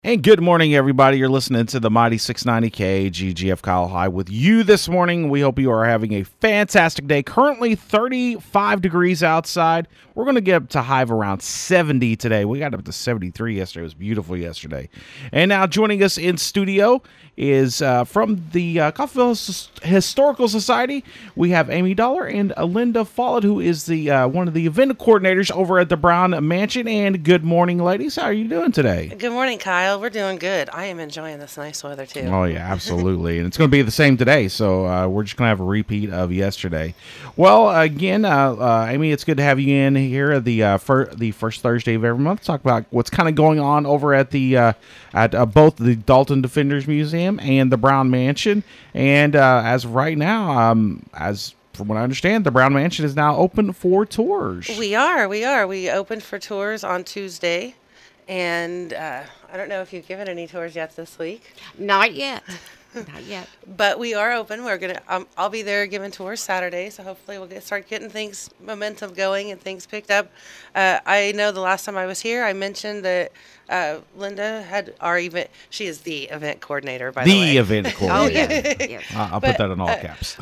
And good morning, everybody. You're listening to the Mighty 690 KGGF Kyle High with you this morning. We hope you are having a fantastic day. Currently 35 degrees outside. We're going to get up to high of around 70 today. We got up to 73 yesterday. It was beautiful yesterday. And now joining us in studio is from the Coffeyville Historical Society. We have Amy Dollar and Linda Follett, who is the one of the event coordinators over at the Brown Mansion. And good morning, ladies. How are you doing today? Good morning, Kyle. We're doing good. I am enjoying this nice weather, too. Oh, yeah, absolutely. And it's going to be the same today, so we're just going to have a repeat of yesterday. Well, again, Amy, it's good to have you in here the first Thursday of every month. Talk about what's kind of going on over at the both the Dalton Defenders Museum and the Brown Mansion. And as of right now, from what I understand, the Brown Mansion is now open for tours. We are. We opened for tours on Tuesday. And I don't know if you've given any tours yet this week. Not yet. Not yet. But we are open. We're gonna. I'll be there giving tours Saturday, so hopefully we'll start getting things momentum going and things picked up. I know the last time I was here, I mentioned that Linda had our event. She is the event coordinator, by the way. The event coordinator. Oh yeah. Yes. I'll put that in all caps.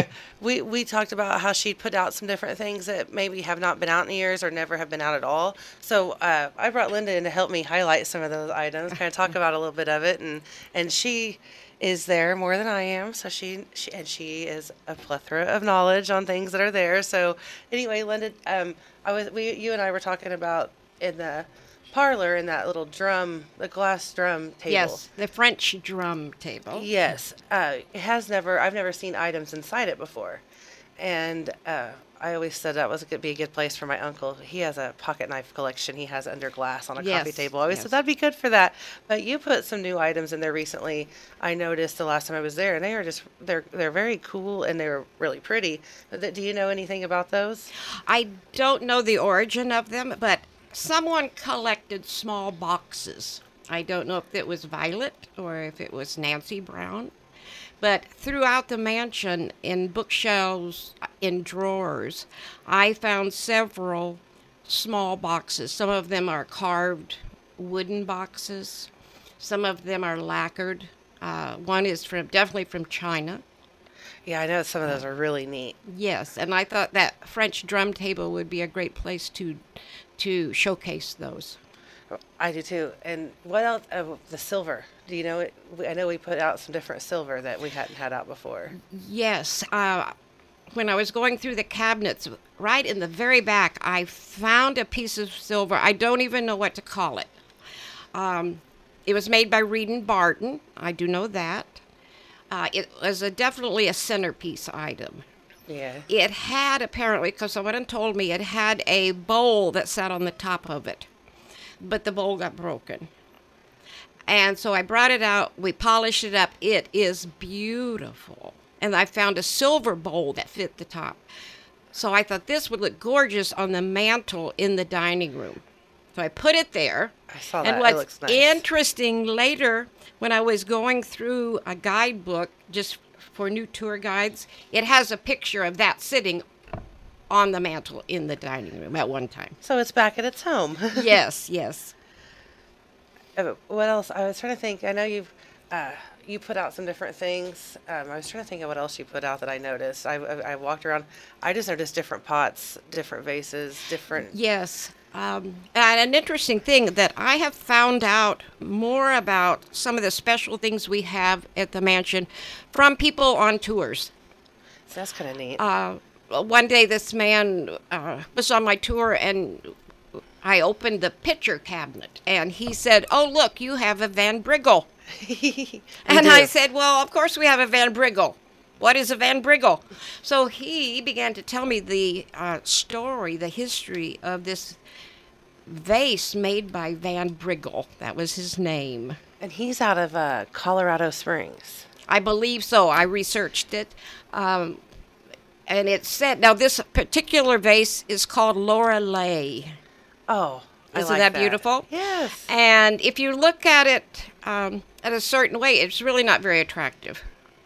We talked about how she'd put out some different things that maybe have not been out in years or never have been out at all. So I brought Linda in to help me highlight some of those items, kind of talk about a little bit of it, and she is there more than I am, so she is a plethora of knowledge on things that are there. So anyway, Linda, you and I were talking about in the parlor in that little the glass drum table. Yes, the French drum table. Yes, I've never seen items inside it before, and I always said that would be a good place for my uncle. He has a pocket knife collection. He has under glass on a coffee table. I always said that'd be good for that. But you put some new items in there recently. I noticed the last time I was there, and they're very cool and they're really pretty. Do you know anything about those? I don't know the origin of them, but someone collected small boxes. I don't know if it was Violet or if it was Nancy Brown. But throughout the mansion, in bookshelves, in drawers, I found several small boxes. Some of them are carved wooden boxes. Some of them are lacquered. One is definitely from China. Yeah, I know some of those are really neat. Yes, and I thought that French drum table would be a great place to showcase those. I do too. And what else? The silver. Do you know it? I know we put out some different silver that we hadn't had out before. Yes. When I was going through the cabinets, right in the very back, I found a piece of silver. I don't even know what to call it. It was made by Reed and Barton. I do know that. It was definitely a centerpiece item. Yeah. It had, apparently, because someone told me, it had a bowl that sat on the top of it. But the bowl got broken. And so I brought it out. We polished it up. It is beautiful. And I found a silver bowl that fit the top. So I thought this would look gorgeous on the mantle in the dining room. So I put it there. I saw that. And what's it looks nice. interesting, later, when I was going through a guidebook just for new tour guides, it has a picture of that sitting on the mantle in the dining room at one time. So it's back at its home. Yes, yes. What else? I was trying to think. I know you put out some different things. I was trying to think of what else you put out that I noticed. I walked around. I just noticed different pots, different vases, different. Yes. And an interesting thing that I have found out more about some of the special things we have at the mansion from people on tours. So that's kind of neat. One day this man was on my tour, and I opened the picture cabinet, and he said, "Oh, look, you have a Van Briggle." And I said, "Well, of course we have a Van Briggle. What is a Van Briggle?" So he began to tell me the story, the history of this vase made by Van Briggle. That was his name. And he's out of Colorado Springs. I believe so. I researched it. And it said, now this particular vase is called Lorelei. Oh, Isn't that beautiful? Yes. And if you look at it at a certain way, it's really not very attractive.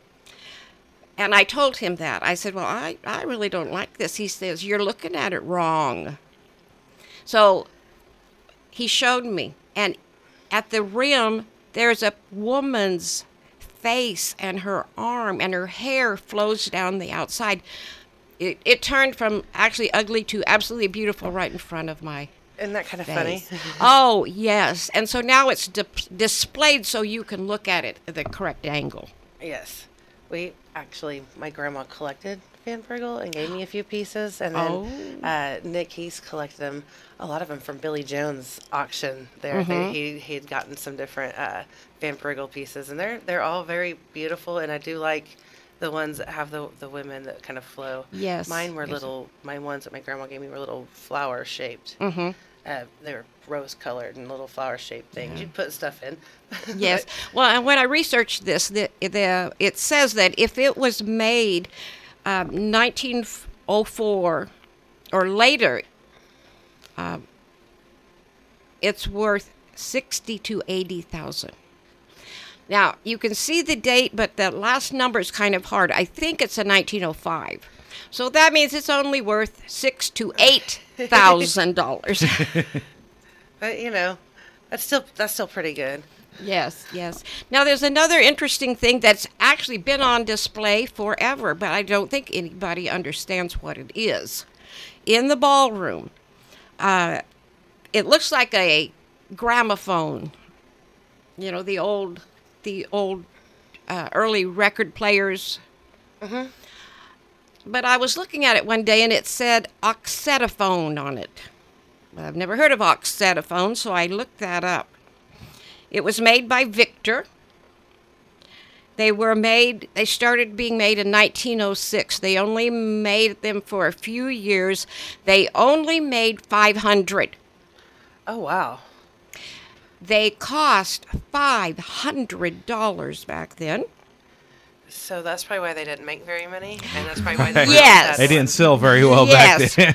And I told him that. I said, well, I really don't like this. He says, you're looking at it wrong. So he showed me, and at the rim, there's a woman's face and her arm, and her hair flows down the outside. It turned from actually ugly to absolutely beautiful right in front of my Isn't that kind of face. funny? Oh, yes. And so now it's displayed so you can look at it at the correct angle. Yes. My grandma collected Van Briggle and gave me a few pieces. And then Nick Keys collected them, a lot of them from Billy Jones' auction there. He had gotten some different Van Briggle pieces. And they're all very beautiful. And I do like the ones that have the women that kind of flow. Yes. Mine were my ones that my grandma gave me were little flower shaped. They were rose colored and little flower shaped things. You'd put stuff in. Yes. Well, and when I researched this, it says that if it was made 1904 or later, it's worth 60 to 80,000. Now you can see the date, but the last number is kind of hard. I think it's a 1905. So that means it's only worth $6,000 to $8,000. But that's still pretty good. Yes, yes. Now, there's another interesting thing that's actually been on display forever, but I don't think anybody understands what it is. In the ballroom, it looks like a gramophone. The old early record players. But I was looking at it one day, and it said oxetophone on it. I've never heard of oxetophone, so I looked that up. It was made by Victor. They started being made in 1906. They only made them for a few years. They only made 500. Oh, wow. They cost $500 back then. So that's probably why they didn't make very many, and that's probably why they Yes. They didn't sell very well back then.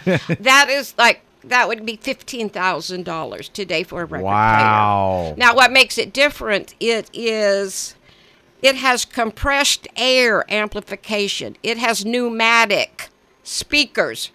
That would be $15,000 today for a record Wow. player. Now, what makes it different? It has compressed air amplification. It has pneumatic speakers.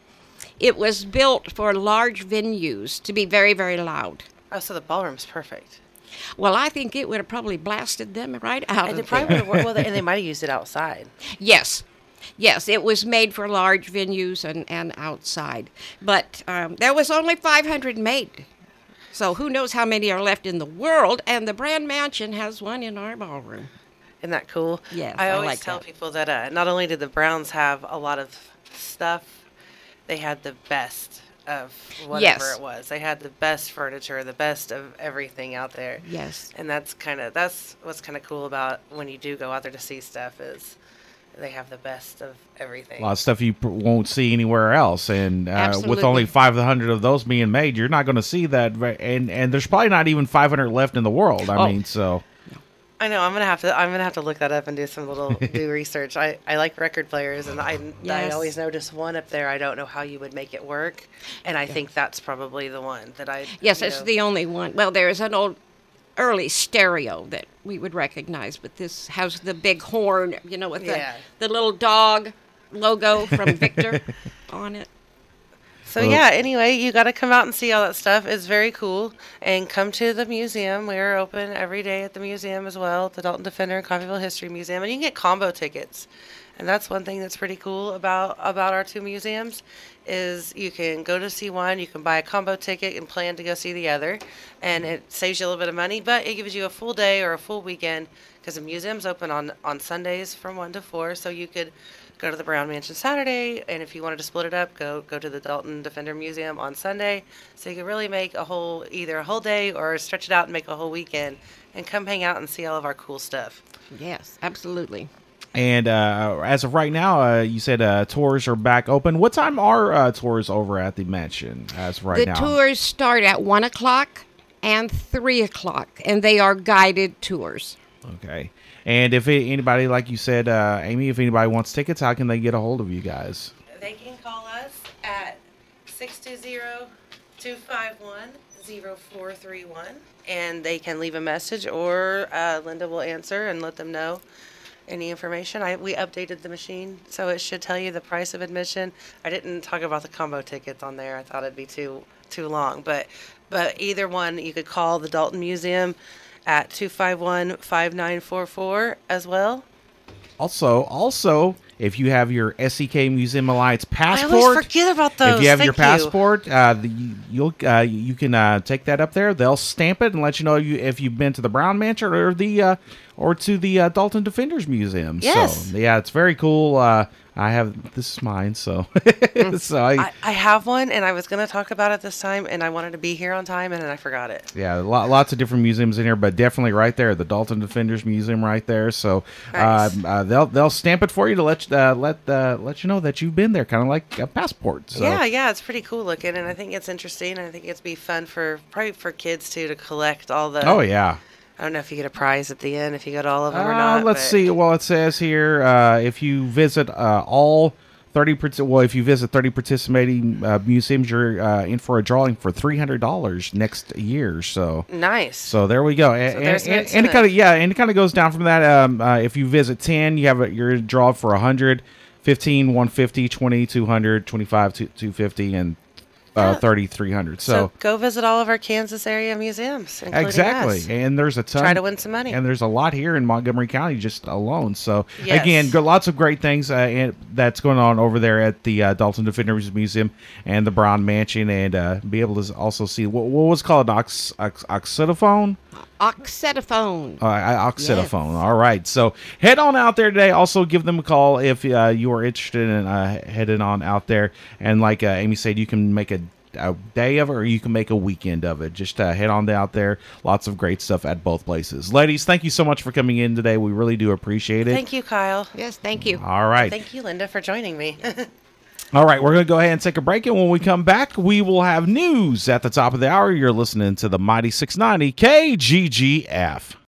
It was built for large venues to be very, very loud. Oh, so the ballroom's perfect. Well, I think it would have probably blasted them right out And of they probably there. would have worked, and they might have used it outside. Yes. Yes, it was made for large venues and outside. But there was only 500 made. So who knows how many are left in the world. And the Brand Mansion has one in our ballroom. Isn't that cool? Yes, I I always like tell that. people that not only did the Browns have a lot of stuff, they had the best of whatever Yes. it was. They had the best furniture, the best of everything out there. Yes. And that's what's kind of cool about when you do go out there to see stuff is they have the best of everything. A lot of stuff you won't see anywhere else, and with Absolutely. only 500 of those being made, you're not going to see that. And there's probably not even 500 left in the world. I mean, so I know I'm gonna have to look that up and do some do research. I like record players, and I Yes. always notice one up there. I don't know how you would make it work, and I think that's probably the one that I. Yes, it's the only one. Well, there's an old early stereo that we would recognize, but this has the big horn, with the little dog logo from Victor on it. So yeah, anyway, you got to come out and see all that stuff. It's very cool. And come to the museum. We're open every day at the museum as well, the Dalton Defender and Coffeyville History Museum. And you can get combo tickets. And that's one thing that's pretty cool about our two museums is you can go to see one, you can buy a combo ticket and plan to go see the other. And it saves you a little bit of money, but it gives you a full day or a full weekend because the museum's open on Sundays from 1 to 4. So you could go to the Brown Mansion Saturday, and if you wanted to split it up, go to the Dalton Defender Museum on Sunday. So you could really make either a whole day or stretch it out and make a whole weekend and come hang out and see all of our cool stuff. Yes, absolutely. And as of right now, you said tours are back open. What time are tours over at the mansion as of right now? The tours start at 1 o'clock and 3 o'clock, and they are guided tours. Okay. And if anybody, like you said, Amy, if anybody wants tickets, how can they get a hold of you guys? They can call us at 620-251-0431, and they can leave a message, or Linda will answer and let them know any information. We updated the machine, so it should tell you the price of admission. I didn't talk about the combo tickets on there. I thought it'd be too long, but But either one, you could call the Dalton Museum at 251-5944 as well. Also, if you have your SEK Museum Alliance passport, I always forget about those. if you have your Thank you. passport, you can take that up there. They'll stamp it and let you know if you've been to the Brown Mansion or to the Dalton Defenders Museum. Yes. So yeah, it's very cool. This is mine, so I have one, and I was going to talk about it this time, and I wanted to be here on time, and then I forgot it. yeah, lots of different museums in here, but definitely right there, the Dalton Defenders Museum right there. So Nice. they'll stamp it for you to let you know that you've been there, kind of like a passport. So. Yeah, it's pretty cool looking, and I think it's interesting, and I think it'd be fun probably for kids too to collect all the. Oh yeah. I don't know if you get a prize at the end if you get all of them or not. Let's but- see. Well, it says here if you visit all 30. If you visit 30 participating museums, you're in for a drawing for $300 next year. So. Nice. So there we go, there's an and it incentive. kind of goes down from that. If you visit 10, you're drawn for 100, 15, 150, 20, 200, 25, 250, and 30, 300. So go visit all of our Kansas area museums. Including exactly, us. and there's a ton. Try to win some money. And there's a lot here in Montgomery County just alone. So Yes. again, lots of great things that's going on over there at the Dalton Defenders Museum and the Brown Mansion, and be able to also see what was called an oxydophone. Oxetophone. Oxydophone. All right. So head on out there today. Also give them a call if you are interested in heading on out there. And like Amy said, you can make a day of it or you can make a weekend of it. Just head on out there. Lots of great stuff at both places. Ladies, thank you so much for coming in today. We really do appreciate it. Thank you, Kyle. Yes, thank you. All right. Thank you, Linda, for joining me. All right. We're going to go ahead and take a break. And when we come back, we will have news at the top of the hour. You're listening to the Mighty 690 KGGF.